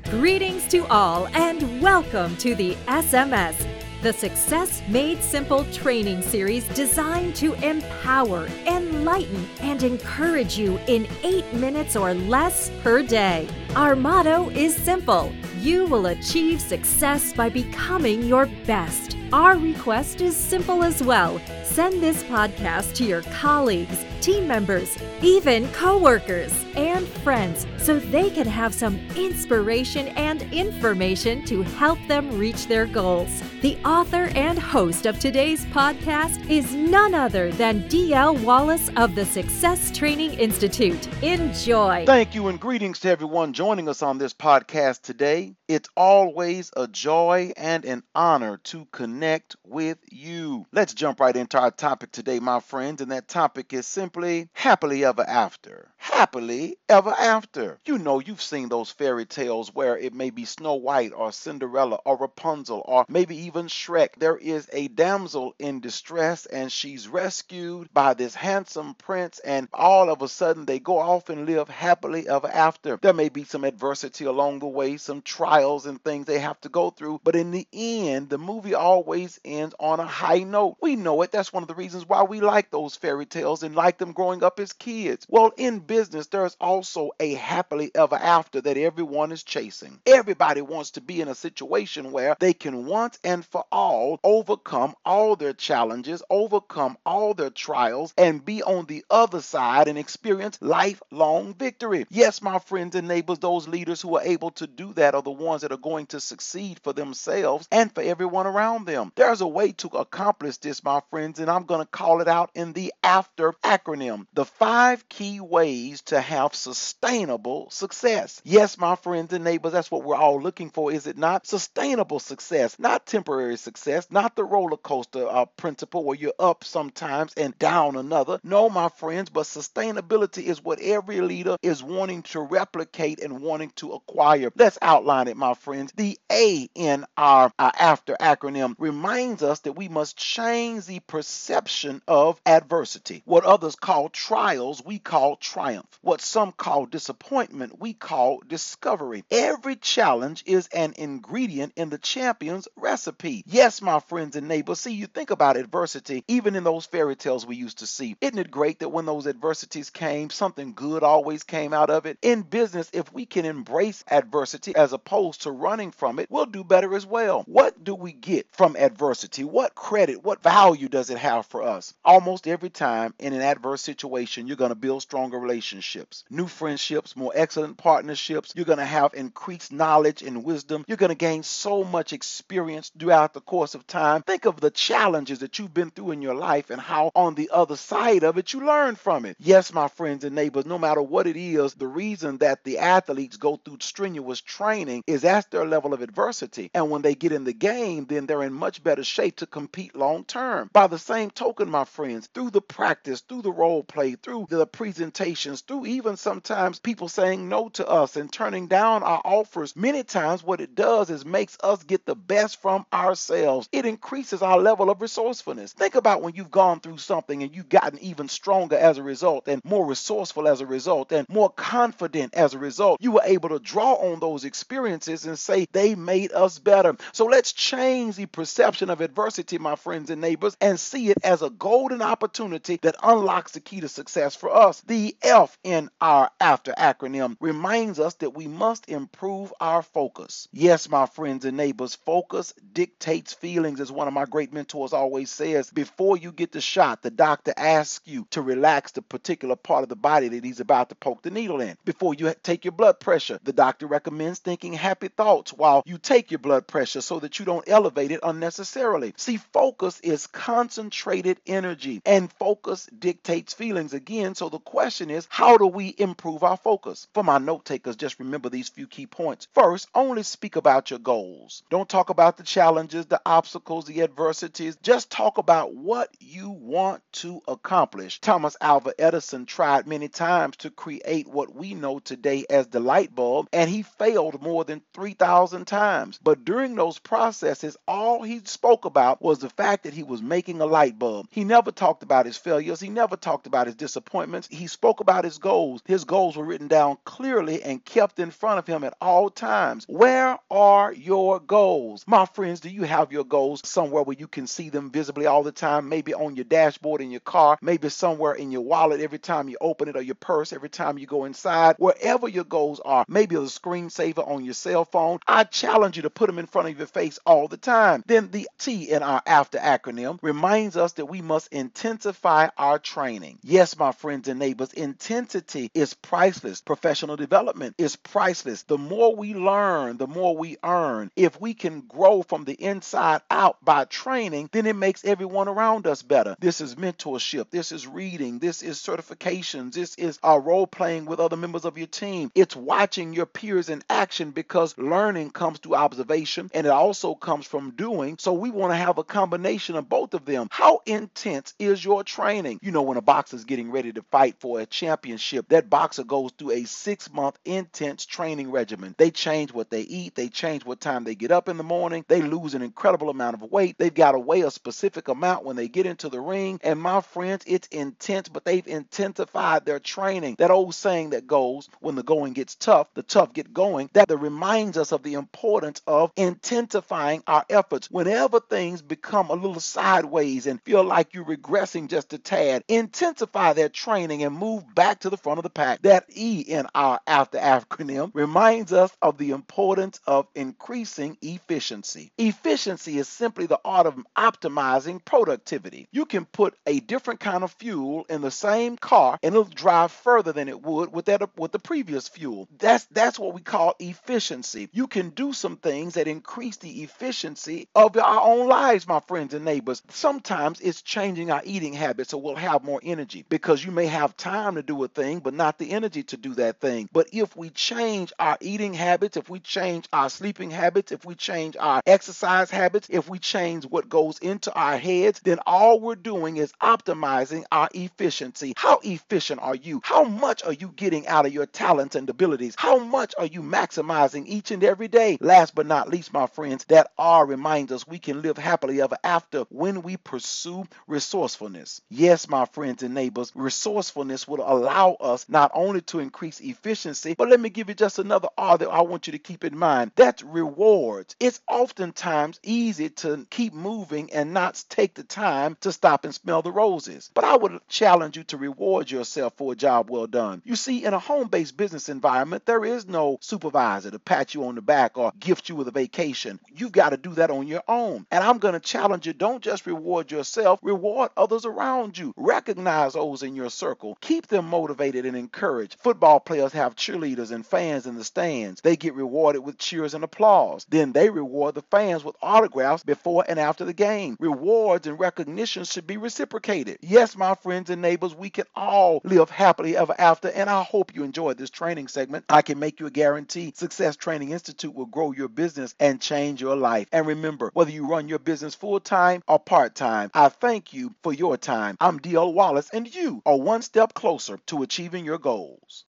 Greetings to all and welcome to the SMS, the Success Made Simple training series designed to empower, enlighten, and encourage you in 8 minutes or less per day. Our motto is simple: you will achieve success by becoming your best. Our request is simple as well. Send this podcast to your colleagues, team members, even coworkers and friends so they can have some inspiration and information to help them reach their goals. The author and host of today's podcast is none other than D.L. Wallace of the Success Training Institute. Enjoy. Thank you and greetings to everyone joining us on this podcast today. It's always a joy and an honor to connect with you. Let's jump right into our topic today, my friends, and that topic is simply happily ever after. Happily ever after. You know, you've seen those fairy tales where it may be Snow White or Cinderella or Rapunzel or maybe even Shrek. There is a damsel in distress and she's rescued by this handsome prince, and all of a sudden they go off and live happily ever after. There may be some adversity along the way, some trials and things they have to go through, but in the end, the movie always ends on a high note. We know it. That's one of the reasons why we like those fairy tales and like them growing up as kids. Well, in business, there's also a happily ever after that everyone is chasing. Everybody wants to be in a situation where they can once and for all overcome all their challenges, overcome all their trials, and be on the other side and experience lifelong victory. Yes, my friends and neighbors, those leaders who are able to do that are the ones that are going to succeed for themselves and for everyone around them. There's a way to accomplish this, my friends, and I'm going to call it out in the AFTER acronym. The 5 key ways to have sustainable success. Yes, my friends and neighbors, that's what we're all looking for, is it not? Sustainable success, not temporary success, not the roller coaster principle where you're up sometimes and down another. No, my friends, but sustainability is what every leader is wanting to replicate and wanting to acquire. Let's outline it, my friends. The A in our AFTER acronym reminds us that we must change the perception of adversity. What others call trials, we call triumph. What some call disappointment, we call discovery. Every challenge is an ingredient in the champion's recipe. Yes, my friends and neighbors, see, you think about adversity, even in those fairy tales we used to see. Isn't it great that when those adversities came, something good always came out of it? In business, if we can embrace adversity as opposed to running from it, we'll do better as well. What do we get from adversity? What credit, what value does it have for us? Almost every time in an adverse situation, you're going to build stronger relationships, new friendships, more excellent partnerships. You're going to have increased knowledge and wisdom. You're going to gain so much experience throughout the course of time. Think of the challenges that you've been through in your life and how on the other side of it, you learn from it. Yes, my friends and neighbors, no matter what it is, the reason that the athletes go through strenuous training is that's their level of adversity. And when they get in the game, then they're in much better shape to compete long term. By the same token, my friends, through the practice, through the role play, through the presentations, through even sometimes people saying no to us and turning down our offers, many times what it does is makes us get the best from ourselves. It increases our level of resourcefulness. Think about when you've gone through something and you've gotten even stronger as a result and more resourceful as a result and more confident as a result. You were able to draw on those experiences and say they made us better. So let's change the perception of adversity, my friends and neighbors, and see it as a golden opportunity that unlocks the key to success for us. The F in our AFTER acronym reminds us that we must improve our focus. Yes, my friends and neighbors, focus dictates feelings, as one of my great mentors always says. Before you get the shot, the doctor asks you to relax the particular part of the body that he's about to poke the needle in. Before you take your blood pressure, the doctor recommends thinking happy thoughts while you take your blood pressure so that you don't elevate it unnecessarily. See, focus is concentrated energy, and focus dictates feelings again. So the question is, how do we improve our focus? For my note takers, just remember these few key points. First, only speak about your goals. Don't talk about the challenges, the obstacles, the adversities. Just talk about what you want to accomplish. Thomas Alva Edison tried many times to create what we know today as the light bulb, and he failed more than 3,000 times. But during those processes, all he he spoke about was the fact that he was making a light bulb. He never talked about his failures. He never talked about his disappointments. He spoke about his goals. His goals were written down clearly and kept in front of him at all times. Where are your goals? My friends, do you have your goals somewhere where you can see them visibly all the time? Maybe on your dashboard in your car, maybe somewhere in your wallet every time you open it, or your purse every time you go inside. Wherever your goals are, maybe a screensaver on your cell phone. I challenge you to put them in front of your face all the time. Then the T in our AFTER acronym reminds us that we must intensify our training. Yes, my friends and neighbors, intensity is priceless. Professional development is priceless. The more we learn, the more we earn. If we can grow from the inside out by training, then it makes everyone around us better. This is mentorship. This is reading. This is certifications. This is role playing with other members of your team. It's watching your peers in action, because learning comes through observation and it also comes from doing. So we want to have a combination of both of them. How intense is your training? You know, when a boxer's getting ready to fight for a championship, that boxer goes through a 6-month intense training regimen. They change what they eat. They change what time they get up in the morning. They lose an incredible amount of weight. They've got to weigh a specific amount when they get into the ring. And my friends, it's intense, but they've intensified their training. That old saying that goes, when the going gets tough, the tough get going, that reminds us of the importance of intensifying our efforts. Whenever things become a little sideways and feel like you're regressing just a tad, intensify that training and move back to the front of the pack. That E in our AFTER acronym reminds us of the importance of increasing efficiency. Efficiency is simply the art of optimizing productivity. You can put a different kind of fuel in the same car and it'll drive further than it would with the previous fuel. That's what we call efficiency. You can do some things that increase the efficiency of our own lives, my friends and neighbors. Sometimes it's changing our eating habits so we'll have more energy, because you may have time to do a thing but not the energy to do that thing. But if we change our eating habits, if we change our sleeping habits, if we change our exercise habits, if we change what goes into our heads, then all we're doing is optimizing our efficiency. How efficient are you? How much are you getting out of your talents and abilities? How much are you maximizing each and every day? Last but not least, my friends, that R reminds us we can live happily ever after when we pursue resourcefulness. Yes, my friends and neighbors, resourcefulness will allow us not only to increase efficiency, but let me give you just another R that I want you to keep in mind. That's rewards. It's oftentimes easy to keep moving and not take the time to stop and smell the roses. But I would challenge you to reward yourself for a job well done. You see, in a home-based business environment, there is no supervisor to pat you on the back or gift you with a vacation. You've got to do that on your own. And I'm going to challenge you, don't just reward yourself, reward others around you. Recognize those in your circle. Keep them motivated and encouraged. Football players have cheerleaders and fans in the stands. They get rewarded with cheers and applause. Then they reward the fans with autographs before and after the game. Rewards and recognition should be reciprocated. Yes, my friends and neighbors, we can all live happily ever after, and I hope you enjoyed this training segment. I can make you a guarantee Success Training Institute will grow your business and change your life. And remember, whether you run your business full-time or part-time, I thank you for your time. I'm D.L. Wallace, and you are one step closer to achieving your goals.